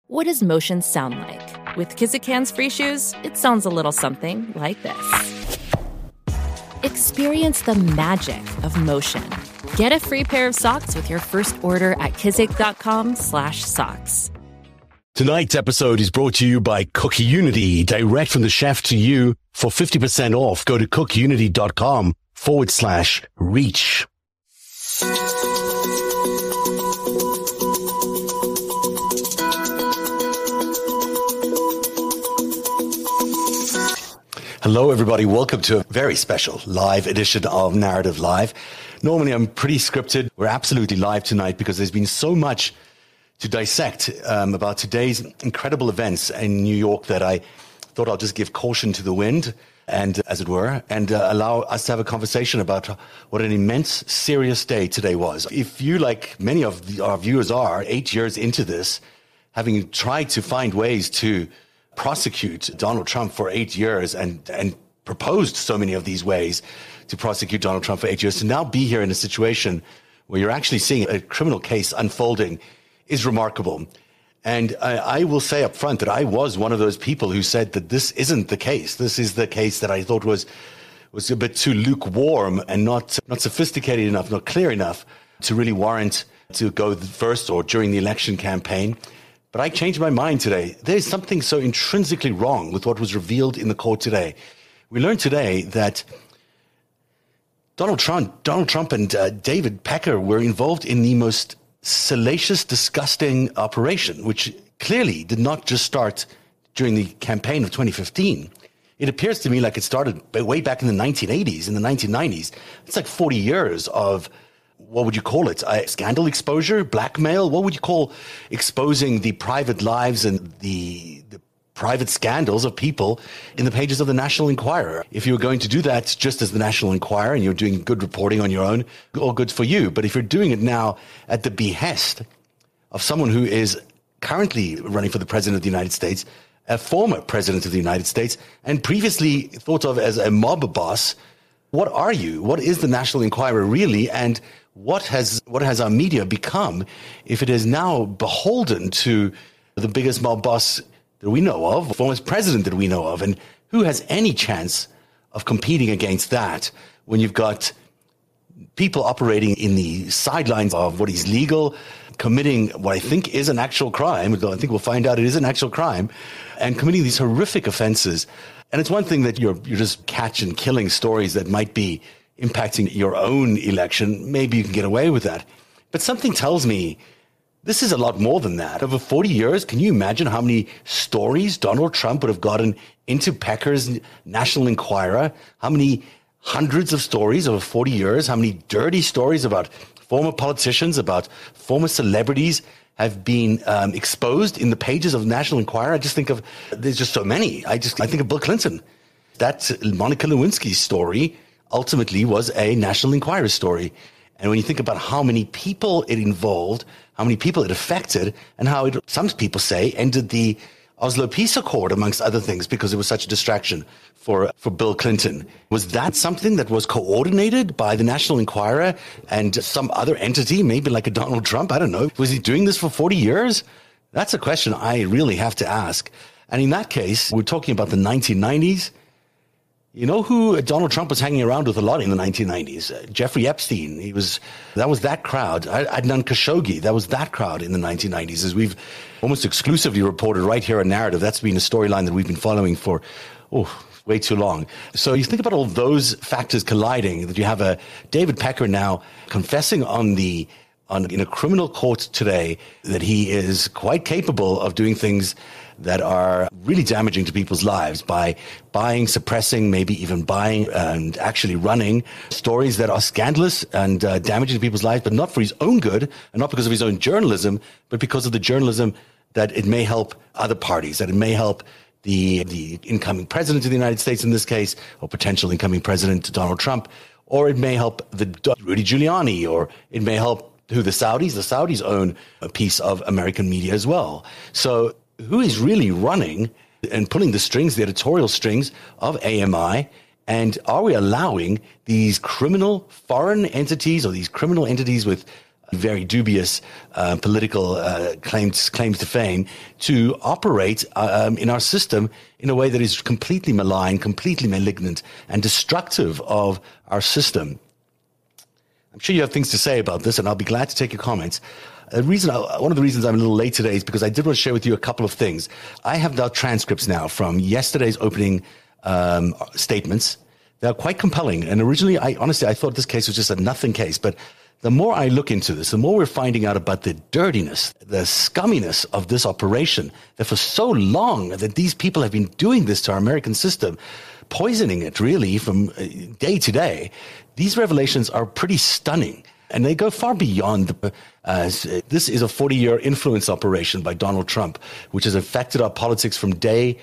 What does motion sound like? With Kizik Hands Free Shoes, it sounds a little something like this. Experience the magic of motion. Get a free pair of socks with your first order at kizik.com/socks. Tonight's episode is brought to you by Cook Unity, direct from the chef to you. For 50% off, go to cookunity.com/reach. Hello, everybody. Welcome to a very special live edition of Narrative Live. Normally, I'm pretty scripted. We're absolutely live tonight because there's been so much to dissect about today's incredible events in New York that I thought I'll just give caution to the wind, and as it were, and allow us to have a conversation about what an immense, serious day today was. If you, like many of our viewers are, 8 years into this, having tried to find ways to prosecute Donald Trump for 8 years and proposed so many of these ways to prosecute Donald Trump for 8 years, to now be here in a situation where you're actually seeing a criminal case unfolding is remarkable. And I will say up front that I was one of those people who said that this isn't the case. This is the case that I thought was a bit too lukewarm and not sophisticated enough, not clear enough to really warrant to go first or during the election campaign. But I changed my mind today. There's something so intrinsically wrong with what was revealed in the court today. We learned today that Donald Trump and David Pecker were involved in the most salacious, disgusting operation, which clearly did not just start during the campaign of 2015. It appears to me like it started way back in the 1980s, in the 1990s. It's like 40 years of, what would you call it? Scandal exposure, blackmail? What would you call exposing the private lives and the private scandals of people in the pages of the National Enquirer? If you were going to do that just as the National Enquirer and you're doing good reporting on your own, all good for you. But if you're doing it now at the behest of someone who is currently running for the President of the United States, a former President of the United States, and previously thought of as a mob boss, what are you? What is the National Enquirer really? And what has our media become if it is now beholden to the biggest mob boss that we know of, former president that we know of? And who has any chance of competing against that when you've got people operating in the sidelines of what is legal, committing what I think is an actual crime, though I think we'll find out it is an actual crime, and committing these horrific offenses? And it's one thing that you're just catching, killing stories that might be impacting your own election. Maybe you can get away with that. But something tells me this is a lot more than that. Over 40 years, can you imagine how many stories Donald Trump would have gotten into Pecker's National Enquirer? How many hundreds of stories over 40 years? How many dirty stories about former politicians, about former celebrities have been exposed in the pages of the National Enquirer? I just think of, there's just so many. I think of Bill Clinton. That Monica Lewinsky story ultimately was a National Enquirer story. And when you think about how many people it involved, how many people it affected, and how it, some people say, ended the Oslo Peace Accord, amongst other things, because it was such a distraction for Bill Clinton. Was that something that was coordinated by the National Enquirer and some other entity, maybe like a Donald Trump? I don't know. Was he doing this for 40 years? That's a question I really have to ask. And in that case, we're talking about the 1990s. You know who Donald Trump was hanging around with a lot in the 1990s? Jeffrey Epstein. That was that crowd. Adnan Khashoggi. That was that crowd in the 1990s, as we've almost exclusively reported right here on Narrative. That's been a storyline that we've been following for, way too long. So you think about all those factors colliding, that you have a David Pecker now confessing in a criminal court today that he is quite capable of doing things that are really damaging to people's lives by buying, suppressing, maybe even buying and actually running stories that are scandalous and damaging to people's lives, but not for his own good and not because of his own journalism, but because of the journalism that it may help other parties, that it may help the incoming president of the United States in this case, or potential incoming president Donald Trump, or it may help Rudy Giuliani, or it may help the Saudis. The Saudis own a piece of American media as well. So who is really running and pulling the strings, the editorial strings of AMI? And are we allowing these criminal foreign entities or these criminal entities with very dubious political claims to fame, to operate in our system in a way that is completely malign, completely malignant, and destructive of our system. I'm sure you have things to say about this, and I'll be glad to take your comments. One of the reasons I'm a little late today is because I did want to share with you a couple of things. I have now transcripts now from yesterday's opening statements. They're quite compelling. And originally, I thought this case was just a nothing case. But the more I look into this, the more we're finding out about the dirtiness, the scumminess of this operation, that for so long that these people have been doing this to our American system, poisoning it really from day to day. These revelations are pretty stunning. And they go far beyond. This is a 40-year influence operation by Donald Trump, which has affected our politics for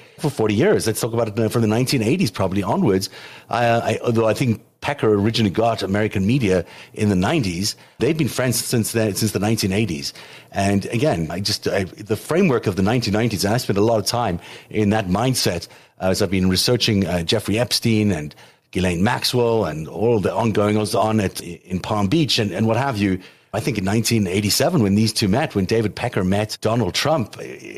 40 years. Let's talk about it from the 1980s probably onwards. Although I think Pecker originally got American media in the 90s, they've been friends since the 1980s. And again, the framework of the 1990s, and I spent a lot of time in that mindset as I've been researching Jeffrey Epstein and Ghislaine Maxwell and all the ongoings on in Palm Beach and what have you. I think in 1987, when these two met, when David Pecker met Donald Trump,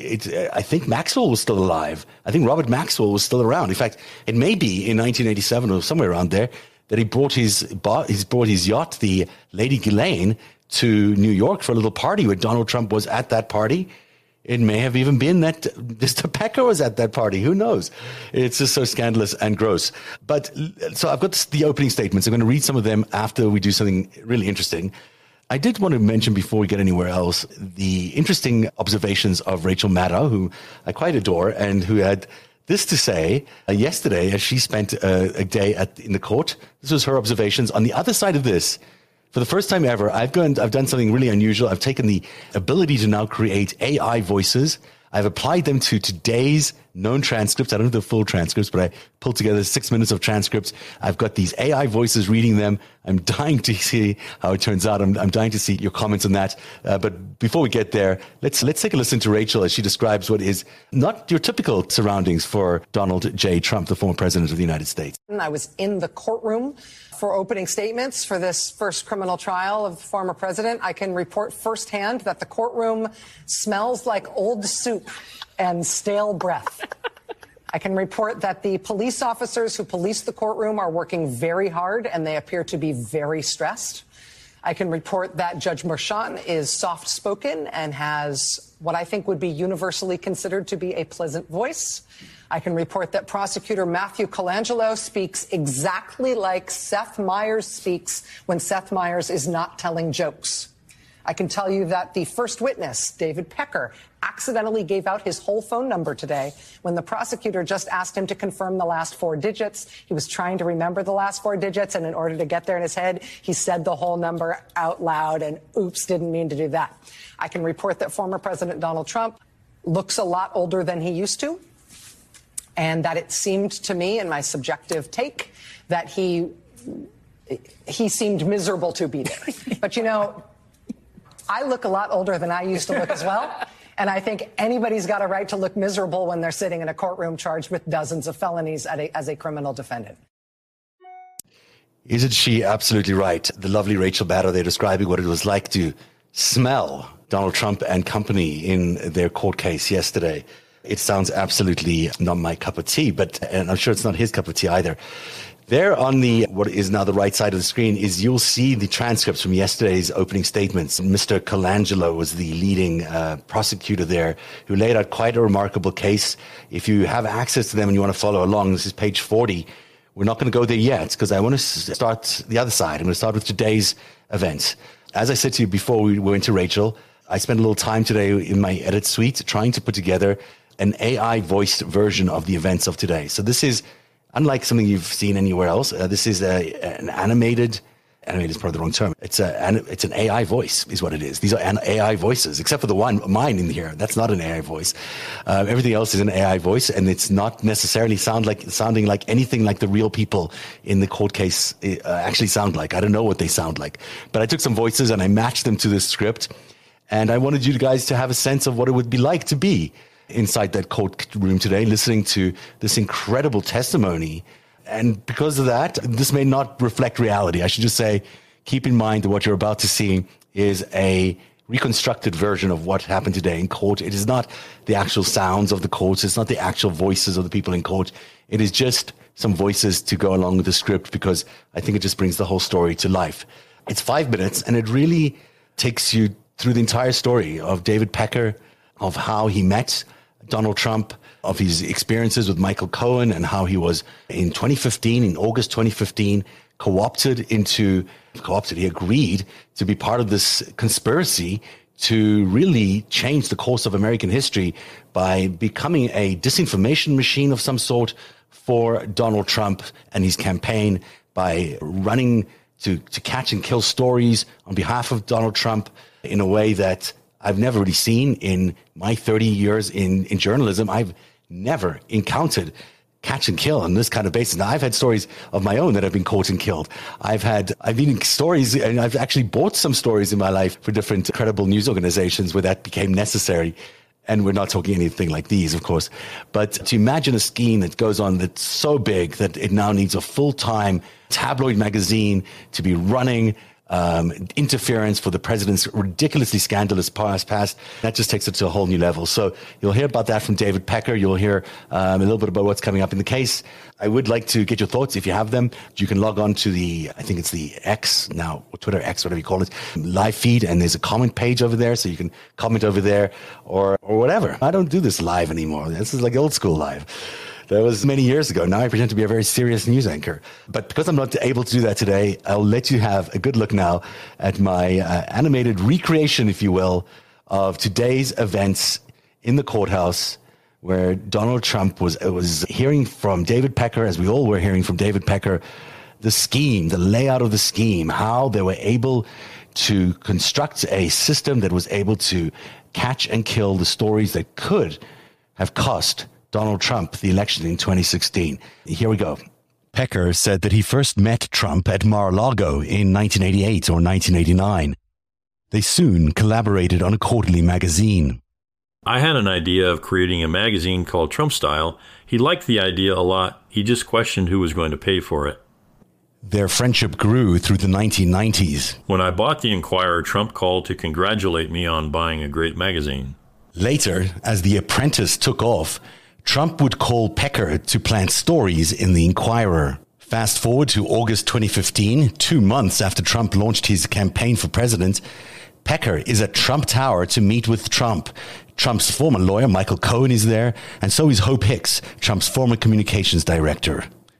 I think Maxwell was still alive. I think Robert Maxwell was still around. In fact, it may be in 1987 or somewhere around there that he brought his yacht, the Lady Ghislaine, to New York for a little party where Donald Trump was at that party. It may have even been that Mr. Pecker was at that party. Who knows? It's just so scandalous and gross. But so I've got the opening statements. I'm going to read some of them after we do something really interesting. I did want to mention before we get anywhere else the interesting observations of Rachel Maddow, who I quite adore, and who had this to say yesterday as she spent a day in the court. This was her observations. On the other side of this, for the first time ever, I've done something really unusual. I've taken the ability to now create AI voices. I've applied them to today's known transcripts. I don't have the full transcripts, but I pulled together 6 minutes of transcripts. I've got these AI voices reading them. I'm dying to see how it turns out. I'm dying to see your comments on that. But before we get there, let's take a listen to Rachel as she describes what is not your typical surroundings for Donald J. Trump, the former president of the United States. I was in the courtroom for opening statements for this first criminal trial of the former president. I can report firsthand that the courtroom smells like old soup and stale breath. I can report that the police officers who police the courtroom are working very hard and they appear to be very stressed. I can report that Judge Merchan is soft-spoken and has what I think would be universally considered to be a pleasant voice. I can report that Prosecutor Matthew Colangelo speaks exactly like Seth Meyers speaks when Seth Meyers is not telling jokes. I can tell you that the first witness, David Pecker, accidentally gave out his whole phone number today when the prosecutor just asked him to confirm the last 4 digits. He was trying to remember the last 4 digits, and in order to get there in his head, he said the whole number out loud, and oops, didn't mean to do that. I can report that former President Donald Trump looks a lot older than he used to, and that it seemed to me, in my subjective take, that he seemed miserable to be there. But, you know, I look a lot older than I used to look as well. And I think anybody's got a right to look miserable when they're sitting in a courtroom charged with dozens of felonies as a criminal defendant. Isn't she absolutely right? The lovely Rachel Maddow, they're describing what it was like to smell Donald Trump and company in their court case yesterday. It sounds absolutely not my cup of tea, and I'm sure it's not his cup of tea either. There on what is now the right side of the screen you'll see the transcripts from yesterday's opening statements. Mr. Colangelo was the leading prosecutor there who laid out quite a remarkable case. If you have access to them and you want to follow along, this is page 40. We're not going to go there yet because I want to start the other side. I'm going to start with today's events. As I said to you before we went to Rachel, I spent a little time today in my edit suite trying to put together an AI voiced version of the events of today. So this is unlike something you've seen anywhere else. This is an animated is probably the wrong term. It's an AI voice is what it is. These are AI voices, except for the one, mine in here. That's not an AI voice. Everything else is an AI voice, and it's not necessarily sounding like anything like the real people in the court case actually sound like. I don't know what they sound like. But I took some voices and I matched them to this script, and I wanted you guys to have a sense of what it would be like to be inside that courtroom today, listening to this incredible testimony. And because of that, this may not reflect reality. I should just say, keep in mind that what you're about to see is a reconstructed version of what happened today in court. It is not the actual sounds of the courts. It's not the actual voices of the people in court. It is just some voices to go along with the script, because I think it just brings the whole story to life. It's 5 minutes, and it really takes you through the entire story of David Pecker, of how he met Donald Trump, of his experiences with Michael Cohen, and how he was in August 2015, he agreed to be part of this conspiracy to really change the course of American history by becoming a disinformation machine of some sort for Donald Trump and his campaign, by running to catch and kill stories on behalf of Donald Trump in a way that I've never really seen in my 30 years in journalism. I've never encountered catch and kill on this kind of basis. Now, I've had stories of my own that have been caught and killed. I've been in stories, and I've actually bought some stories in my life for different credible news organizations where that became necessary. And we're not talking anything like these, of course. But to imagine a scheme that goes on that's so big that it now needs a full-time tabloid magazine to be running interference for the president's ridiculously scandalous past, that just takes it to a whole new level. So you'll hear about that from David Pecker. You'll hear a little bit about what's coming up in the case. I would like to get your thoughts if you have them. You can log on to I think it's the X now, or Twitter X, whatever you call it, live feed, and there's a comment page over there, so you can comment over there or whatever. I don't do this live anymore. This is like old school live. That was many years ago. Now I pretend to be a very serious news anchor. But because I'm not able to do that today, I'll let you have a good look now at my animated recreation, if you will, of today's events in the courthouse, where Donald Trump was hearing from David Pecker, as we all were hearing from David Pecker, the scheme, the layout of the scheme, how they were able to construct a system that was able to catch and kill the stories that could have cost Donald Trump the election in 2016. Here we go. Pecker said that he first met Trump at Mar-a-Lago in 1988 or 1989. They soon collaborated on a quarterly magazine. I had an idea of creating a magazine called Trump Style. He liked the idea a lot. He just questioned who was going to pay for it. Their friendship grew through the 1990s. When I bought the Inquirer, Trump called to congratulate me on buying a great magazine. Later, as The Apprentice took off, Trump would call Pecker to plant stories in the Inquirer. Fast forward to August 2015, 2 months after Trump launched his campaign for president, Pecker is at Trump Tower to meet with Trump. Trump's former lawyer, Michael Cohen, is there, and so is Hope Hicks, Trump's former communications director.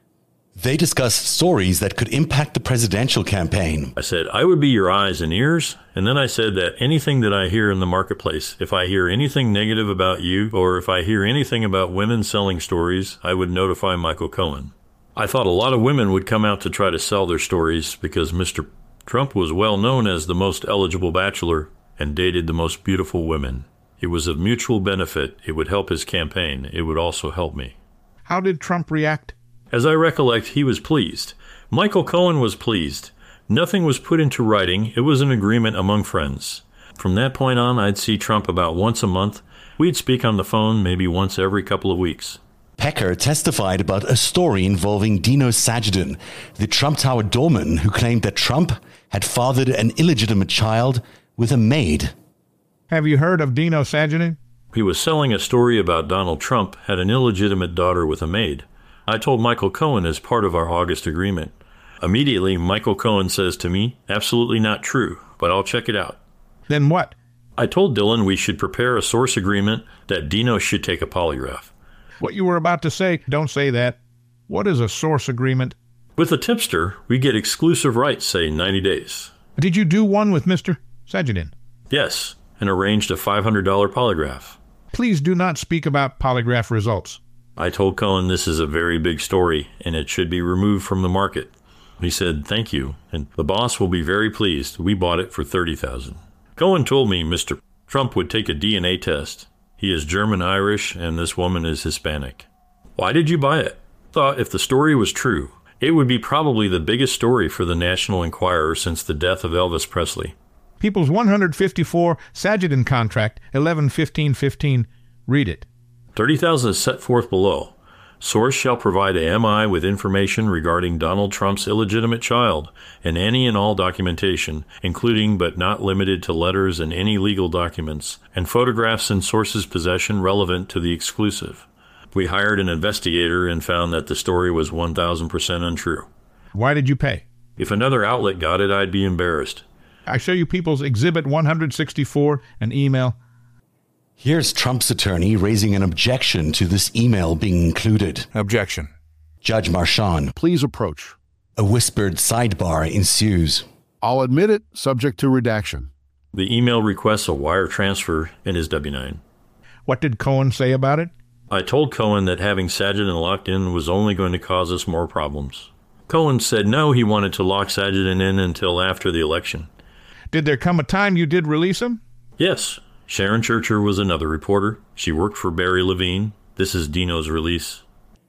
They discussed stories that could impact the presidential campaign. I said, I would be your eyes and ears. And then I said that anything that I hear in the marketplace, if I hear anything negative about you, or if I hear anything about women selling stories, I would notify Michael Cohen. I thought a lot of women would come out to try to sell their stories because Mr. Trump was well known as the most eligible bachelor and dated the most beautiful women. It was of mutual benefit. It would help his campaign. It would also help me. How did Trump react? As I recollect, he was pleased. Michael Cohen was pleased. Nothing was put into writing. It was an agreement among friends. From that point on, I'd see Trump about once a month. We'd speak on the phone maybe once every couple of weeks. Pecker testified about a story involving Dino Sajidin, the Trump Tower doorman who claimed that Trump had fathered an illegitimate child with a maid. Have you heard of Dino Sajidin? He was selling a story about Donald Trump had an illegitimate daughter with a maid. I told Michael Cohen as part of our August agreement. Immediately, Michael Cohen says to me, absolutely not true, but I'll check it out. Then what? I told Dylan we should prepare a source agreement that Dino should take a polygraph. What you were about to say, don't say that. What is a source agreement? With a tipster, we get exclusive rights, say 90 days. Did you do one with Mr. Sajidin? Yes, and arranged a $500 polygraph. Please do not speak about polygraph results. I told Cohen this is a very big story and it should be removed from the market. He said, thank you, and the boss will be very pleased. We bought it for $30,000. Cohen told me Mr. Trump would take a DNA test. He is German-Irish and this woman is Hispanic. Why did you buy it? Thought if the story was true, it would be probably the biggest story for the National Enquirer since the death of Elvis Presley. People's 154 Sajidin contract, 11-15-15. Read it. 30,000 is set forth below. Source shall provide AMI with information regarding Donald Trump's illegitimate child and any and all documentation, including but not limited to letters and any legal documents, and photographs in source's possession relevant to the exclusive. We hired an investigator and found that the story was 1,000% untrue. Why did you pay? If another outlet got it, I'd be embarrassed. I show you People's Exhibit 164, an email. Here's Trump's attorney raising an objection to this email being included. Objection. Judge Marchand. Please approach. A whispered sidebar ensues. I'll admit it, subject to redaction. The email requests a wire transfer in his W-9. What did Cohen say about it? I told Cohen that having Sajid locked in was only going to cause us more problems. Cohen said no, he wanted to lock Sajid in until after the election. Did there come a time you did release him? Yes. Sharon Churcher was another reporter. She worked for Barry Levine. This is Dino's release.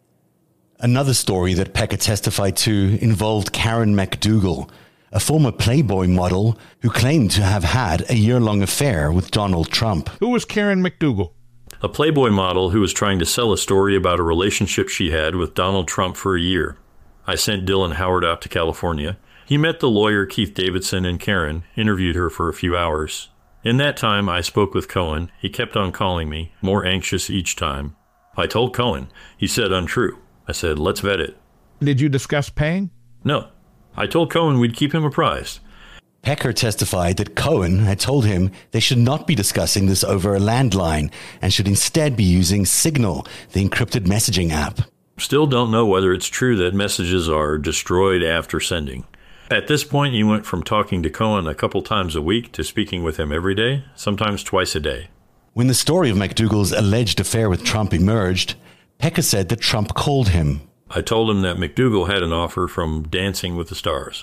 Another story that Pecker testified to involved Karen McDougal, a former Playboy model who claimed to have had a year-long affair with Donald Trump. Who was Karen McDougal? A Playboy model who was trying to sell a story about a relationship she had with Donald Trump for a year. I sent Dylan Howard out to California. He met the lawyer Keith Davidson and Karen, interviewed her for a few hours. In that time, I spoke with Cohen. He kept on calling me, more anxious each time. I told Cohen. He said untrue. I said, let's vet it. Did you discuss paying? No. I told Cohen we'd keep him apprised. Pecker testified that Cohen had told him they should not be discussing this over a landline and should instead be using Signal, the encrypted messaging app. Still don't know whether it's true that messages are destroyed after sending. At this point, he went from talking to Cohen a couple times a week to speaking with him every day, sometimes twice a day. When the story of McDougal's alleged affair with Trump emerged, Pecker said that Trump called him. I told him that McDougal had an offer from Dancing with the Stars.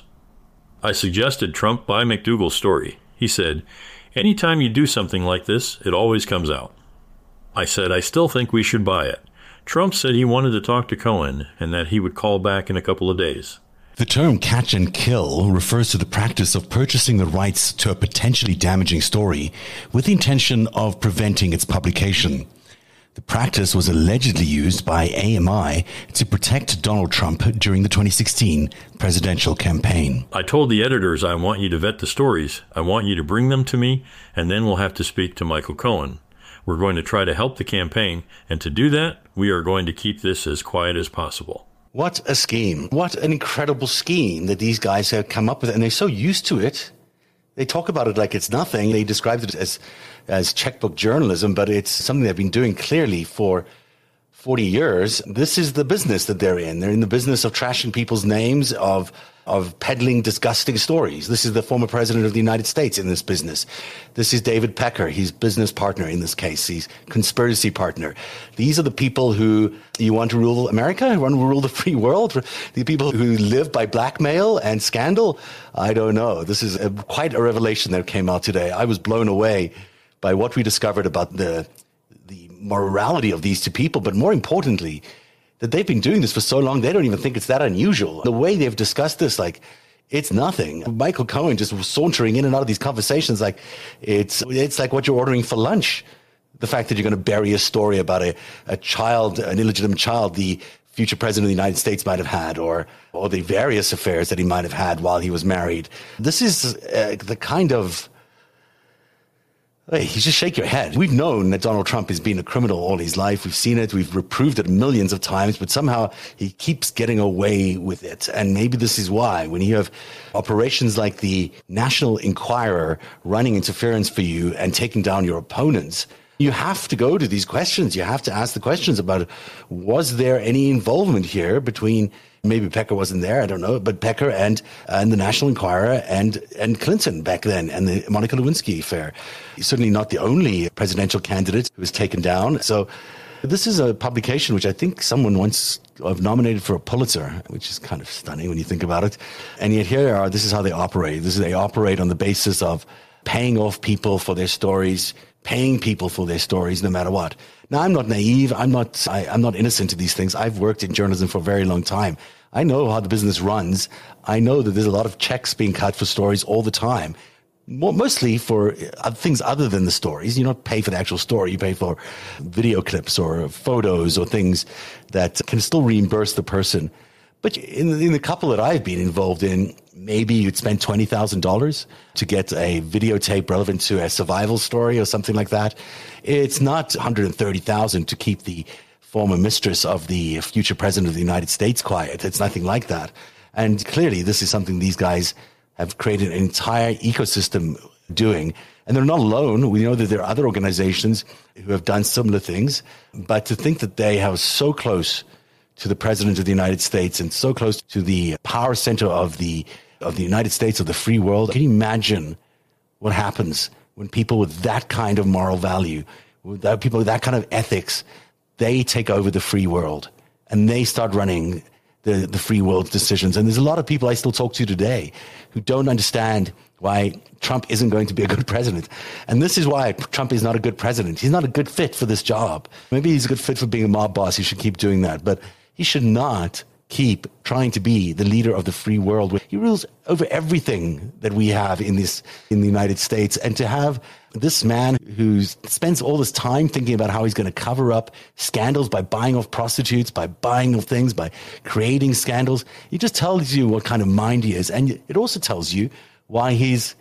I suggested Trump buy McDougal's story. He said, anytime you do something like this, it always comes out. I said, I still think we should buy it. Trump said he wanted to talk to Cohen and that he would call back in a couple of days. The term catch and kill refers to the practice of purchasing the rights to a potentially damaging story with the intention of preventing its publication. The practice was allegedly used by AMI to protect Donald Trump during the 2016 presidential campaign. I told the editors, I want you to vet the stories. I want you to bring them to me, and then we'll have to speak to Michael Cohen. We're going to try to help the campaign, and to do that, we are going to keep this as quiet as possible. What a scheme. What an incredible scheme that these guys have come up with. And they're so used to it. They talk about it like it's nothing. They described it as checkbook journalism, but it's something they've been doing clearly for 40 years. This is the business that they're in. They're in the business of trashing people's names, of peddling disgusting stories. This is the former president of the United States in this business. This is David Pecker, his business partner in this case, his conspiracy partner. These are the people who you want to rule America, who want to rule the free world, the people who live by blackmail and scandal. I don't know. This is quite a revelation that came out today. I was blown away by what we discovered about the morality of these two people, but more importantly, that they've been doing this for so long, they don't even think it's that unusual. The way they've discussed this, like, it's nothing. Michael Cohen just sauntering in and out of these conversations like it's like what you're ordering for lunch. The fact that you're going to bury a story about a child, an illegitimate child, the future president of the United States might have had, or the various affairs that he might have had while he was married. This is the kind of... Hey, you just shake your head. We've known that Donald Trump has been a criminal all his life. We've seen it. We've reproved it millions of times, but somehow he keeps getting away with it. And maybe this is why, when you have operations like the National Enquirer running interference for you and taking down your opponents, you have to go to these questions. You have to ask the questions about, was there any involvement here between... Maybe Pecker wasn't there, I don't know, but Pecker and the National Enquirer and Clinton back then, and the Monica Lewinsky affair. He's certainly not the only presidential candidate who was taken down. So this is a publication which I think someone once nominated for a Pulitzer, which is kind of stunning when you think about it. And yet here they are, this is how they operate. They operate on the basis of paying off people for their stories, paying people for their stories no matter what. Now, I'm not naive. I'm not innocent to these things. I've worked in journalism for a very long time. I know how the business runs. I know that there's a lot of checks being cut for stories all the time. mostly for things other than the stories. You don't pay for the actual story. You pay for video clips or photos or things that can still reimburse the person. But in the couple that I've been involved in, maybe you'd spend $20,000 to get a videotape relevant to a survival story or something like that. It's not $130,000 to keep the former mistress of the future president of the United States quiet. It's nothing like that. And clearly, this is something these guys have created an entire ecosystem doing. And they're not alone. We know that there are other organizations who have done similar things. But to think that they are so close to the president of the United States and so close to the power center of the United States, of the free world, can you imagine what happens when people with that kind of moral value, people with that kind of ethics, they take over the free world and they start running the free world's decisions. And there's a lot of people I still talk to today who don't understand why Trump isn't going to be a good president. And this is why Trump is not a good president. He's not a good fit for this job. Maybe he's a good fit for being a mob boss. He should keep doing that. But he should not keep trying to be the leader of the free world. He rules over everything that we have in the United States. And to have this man who spends all this time thinking about how he's going to cover up scandals by buying off prostitutes, by buying off things, by creating scandals, it just tells you what kind of mind he is. And it also tells you why his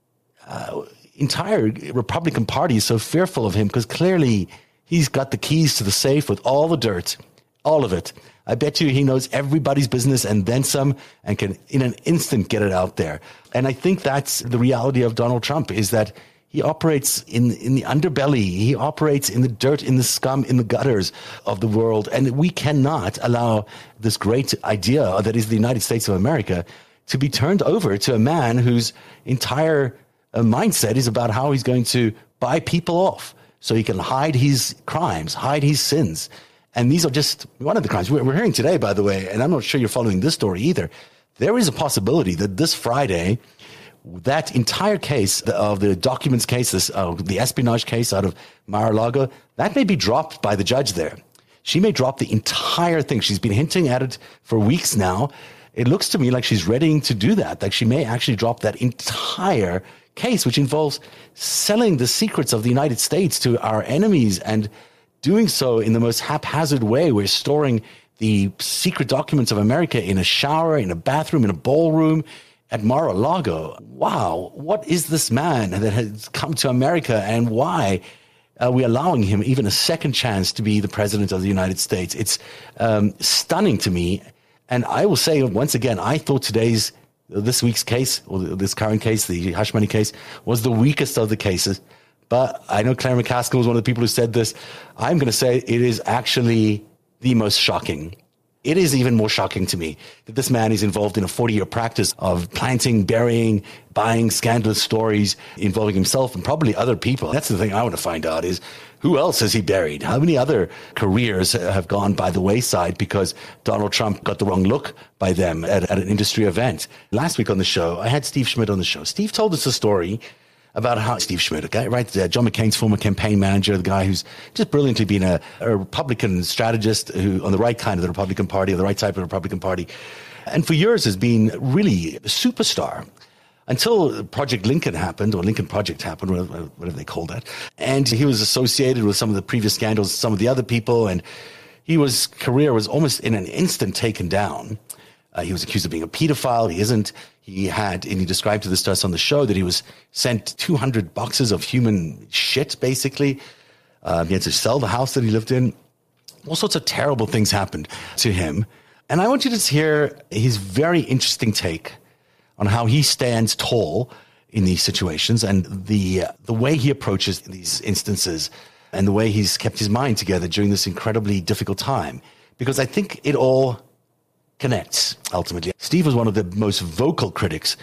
entire Republican Party is so fearful of him, because clearly he's got the keys to the safe with all the dirt. All of it. I bet you he knows everybody's business and then some, and can in an instant get it out there. And I think that's the reality of Donald Trump, is that he operates in the underbelly. He operates in the dirt, in the scum, in the gutters of the world. And we cannot allow this great idea that is the United States of America to be turned over to a man whose entire mindset is about how he's going to buy people off so he can hide his crimes, hide his sins. And these are just one of the crimes. We're hearing today, by the way, and I'm not sure you're following this story either. There is a possibility that this Friday, that entire case of the documents case, the espionage case out of Mar-a-Lago, that may be dropped by the judge there. She may drop the entire thing. She's been hinting at it for weeks now. It looks to me like she's ready to do that. Like she may actually drop that entire case, which involves selling the secrets of the United States to our enemies and doing so in the most haphazard way. We're storing the secret documents of America in a shower, in a bathroom, in a ballroom at Mar-a-Lago. Wow, what is this man that has come to America, and why are we allowing him even a second chance to be the president of the United States? It's stunning to me. And I will say once again, I thought this week's case, or this current case, the hush money case, was the weakest of the cases. But I know Claire McCaskill was one of the people who said this. I'm going to say it is actually the most shocking. It is even more shocking to me that this man is involved in a 40-year practice of planting, burying, buying scandalous stories involving himself and probably other people. That's the thing I want to find out, is who else has he buried? How many other careers have gone by the wayside because Donald Trump got the wrong look by them at an industry event? Last week on the show, I had Steve Schmidt on the show. Steve told us a story about how Steve Schmidt, a guy, right? John McCain's former campaign manager, the guy who's just brilliantly been a Republican strategist who on the right kind of the Republican Party, or the right type of the Republican Party, and for years has been really a superstar until Project Lincoln happened, or Lincoln Project happened, whatever they called that. And he was associated with some of the previous scandals, some of the other people, and his career was almost in an instant taken down. He was accused of being a pedophile. He isn't. And he described to us on the show that he was sent 200 boxes of human shit, basically. He had to sell the house that he lived in. All sorts of terrible things happened to him. And I want you to hear his very interesting take on how he stands tall in these situations, and the way he approaches these instances, and the way he's kept his mind together during this incredibly difficult time. Because I think it all connects, ultimately. Steve was one of the most vocal critics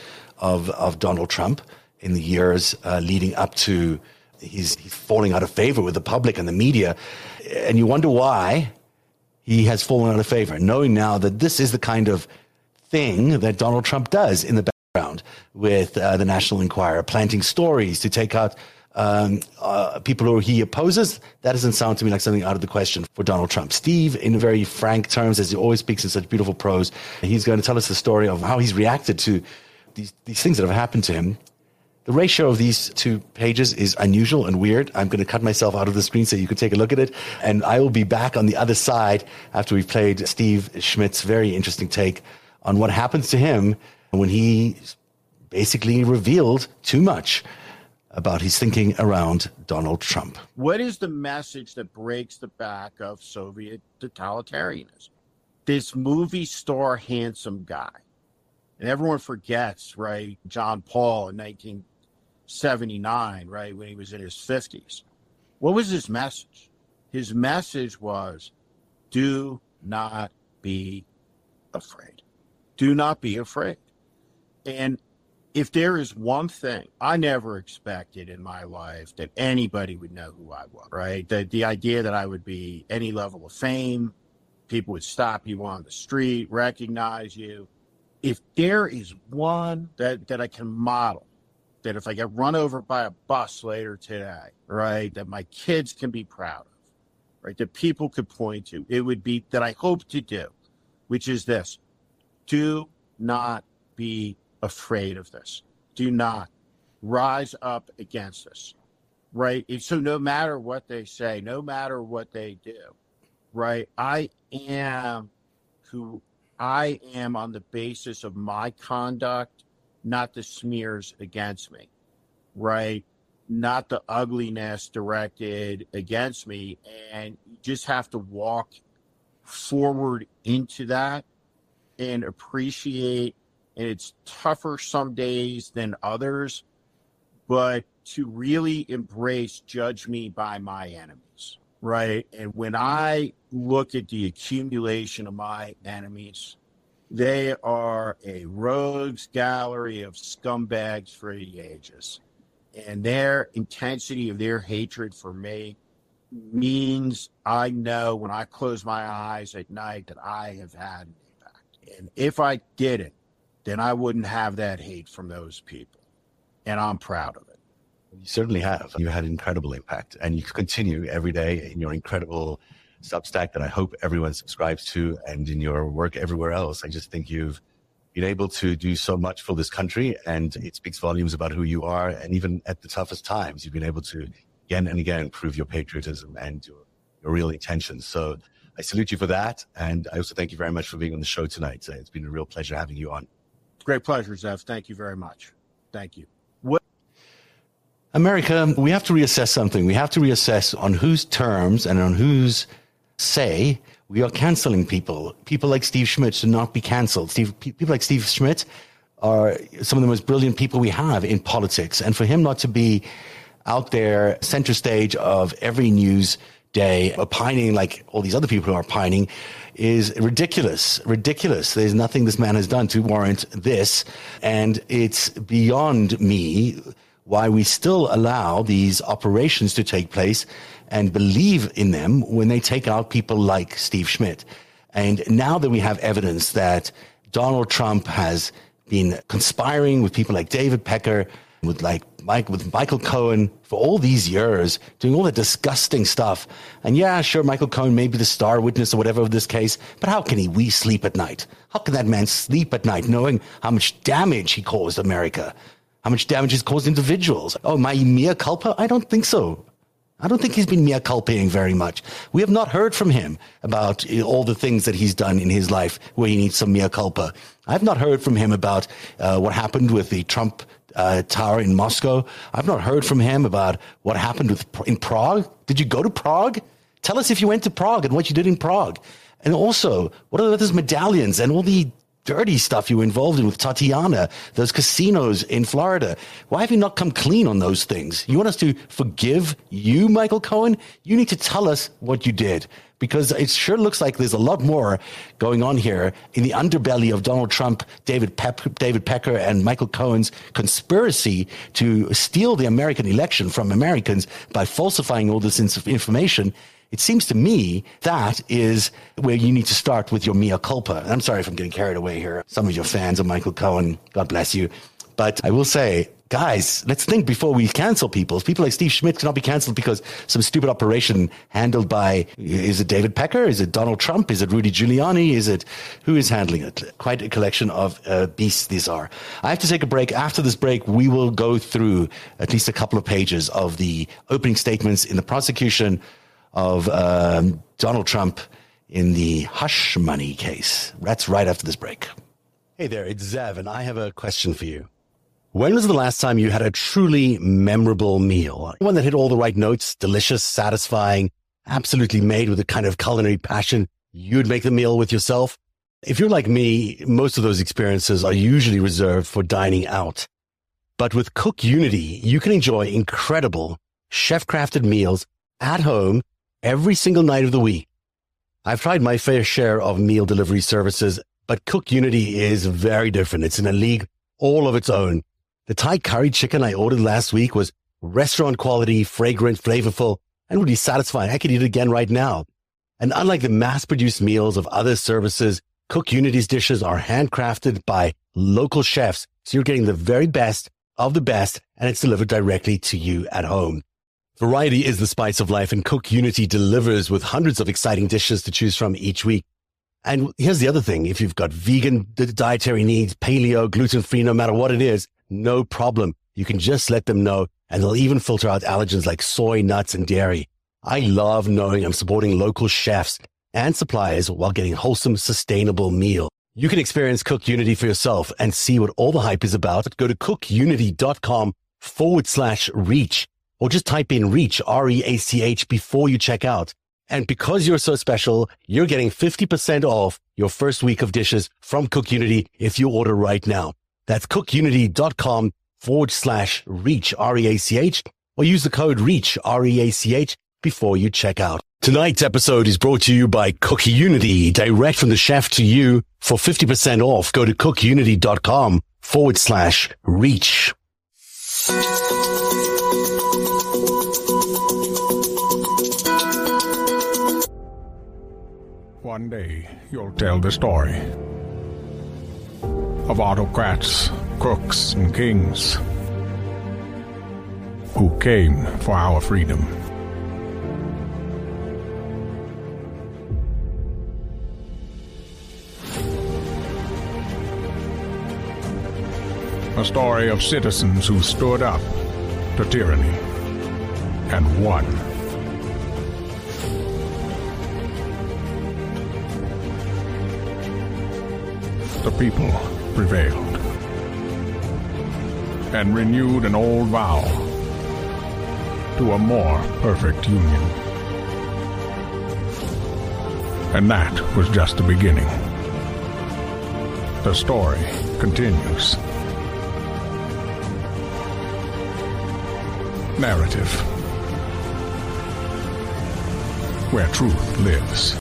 of Donald Trump in the years leading up to his falling out of favor with the public and the media. And you wonder why he has fallen out of favor, knowing now that this is the kind of thing that Donald Trump does in the background with the National Enquirer, planting stories to take out people who he opposes. That doesn't sound to me like something out of the question for Donald Trump. Steve, in very frank terms, as he always speaks in such beautiful prose, he's going to tell us the story of how he's reacted to these things that have happened to him The ratio of these two pages is unusual and weird. I'm going to cut myself out of the screen so you can take a look at it. And I will be back on the other side after we've played Steve Schmidt's very interesting take on what happens to him when he basically revealed too much about his thinking around Donald Trump. What is the message that breaks the back of Soviet totalitarianism? This movie star handsome guy. And everyone forgets, right, John Paul in 1979, right, when he was in his 50s. What was his message? His message was, do not be afraid. Do not be afraid. And if there is one thing I never expected in my life that anybody would know who I was, right? The idea that I would be any level of fame, people would stop you on the street, recognize you. If there is one that I can model, that if I get run over by a bus later today, right, that my kids can be proud of, right, that people could point to, it would be that I hope to do, which is this: do not be afraid of this. Do not rise up against this, right? So no matter what they say, no matter what they do, right, I am who I am on the basis of my conduct, not the smears against me, right? Not the ugliness directed against me. And you just have to walk forward into that and appreciate. And it's tougher some days than others, but to really embrace, judge me by my enemies, right? And when I look at the accumulation of my enemies, they are a rogues gallery of scumbags for the ages. And their intensity of their hatred for me means I know when I close my eyes at night that I have had an impact. And if I didn't, then I wouldn't have that hate from those people. And I'm proud of it. You certainly have. You had incredible impact, and you continue every day in your incredible Substack that I hope everyone subscribes to, and in your work everywhere else. I just think you've been able to do so much for this country, and it speaks volumes about who you are. And even at the toughest times, you've been able to again and again prove your patriotism and your real intentions. So I salute you for that. And I also thank you very much for being on the show tonight. It's been a real pleasure having you on. Great pleasure, Zev. Thank you very much. Thank you. America, we have to reassess something. We have to reassess on whose terms and on whose say we are canceling people. People like Steve Schmidt should not be canceled. People like Steve Schmidt are some of the most brilliant people we have in politics. And for him not to be out there, center stage of every news day, opining like all these other people who are opining, is ridiculous. There's nothing this man has done to warrant this. And it's beyond me why we still allow these operations to take place and believe in them when they take out people like Steve Schmidt. And now that we have evidence that Donald Trump has been conspiring with people like David Pecker, with Michael Cohen for all these years, doing all that disgusting stuff. And yeah, sure, Michael Cohen may be the star witness or whatever of this case, but how can we sleep at night? How can that man sleep at night knowing how much damage he caused America? How much damage he's caused individuals? Oh, my mea culpa? I don't think so. I don't think he's been mea culpaing very much. We have not heard from him about all the things that he's done in his life where he needs some mea culpa. I've not heard from him about what happened with the Trump Tower in Moscow. I've not heard from him about what happened in Prague. Did you go to Prague? Tell us if you went to Prague and what you did in Prague. And also, what are those medallions and all the dirty stuff you were involved in with Tatiana, those casinos in Florida? Why have you not come clean on those things? You want us to forgive you, Michael Cohen? You need to tell us what you did, because it sure looks like there's a lot more going on here in the underbelly of Donald Trump, David Pecker, and Michael Cohen's conspiracy to steal the American election from Americans by falsifying all this information. It seems to me that is where you need to start with your mea culpa. I'm sorry if I'm getting carried away here. Some of your fans of Michael Cohen, God bless you. But I will say, guys, let's think before we cancel people. People like Steve Schmidt cannot be canceled because some stupid operation handled by, is it David Pecker? Is it Donald Trump? Is it Rudy Giuliani? Who is handling it? Quite a collection of beasts these are. I have to take a break. After this break, we will go through at least a couple of pages of the opening statements in the prosecution of Donald Trump in the hush money case. That's right after this break. Hey there, it's Zev, and I have a question for you. When was the last time you had a truly memorable meal? One that hit all the right notes, delicious, satisfying, absolutely made with the kind of culinary passion you'd make the meal with yourself? If you're like me, most of those experiences are usually reserved for dining out. But with Cook Unity, you can enjoy incredible chef-crafted meals at home every single night of the week. I've tried my fair share of meal delivery services, but Cook Unity is very different. It's in a league all of its own. The Thai curry chicken I ordered last week was restaurant quality, fragrant, flavorful, and would be satisfying. I could eat it again right now. And unlike the mass-produced meals of other services, Cook Unity's dishes are handcrafted by local chefs. So you're getting the very best of the best, and it's delivered directly to you at home. Variety is the spice of life, and Cook Unity delivers with hundreds of exciting dishes to choose from each week. And here's the other thing. If you've got vegan dietary needs, paleo, gluten-free, no matter what it is, no problem. You can just let them know, and they'll even filter out allergens like soy, nuts, and dairy. I love knowing I'm supporting local chefs and suppliers while getting wholesome, sustainable meal. You can experience Cook Unity for yourself and see what all the hype is about. Go to cookunity.com/reach, or just type in reach, REACH, before you check out. And because you're so special, you're getting 50% off your first week of dishes from Cook Unity if you order right now. That's cookunity.com/reach, REACH, or use the code REACH, REACH, before you check out. Tonight's episode is brought to you by Cook Unity, direct from the chef to you. For 50% off, go to cookunity.com/reach. One day, you'll tell the story of autocrats, crooks, and kings who came for our freedom. A story of citizens who stood up to tyranny and won. The people prevailed and renewed an old vow to a more perfect union. And that was just the beginning. The story continues. Narrative, where truth lives.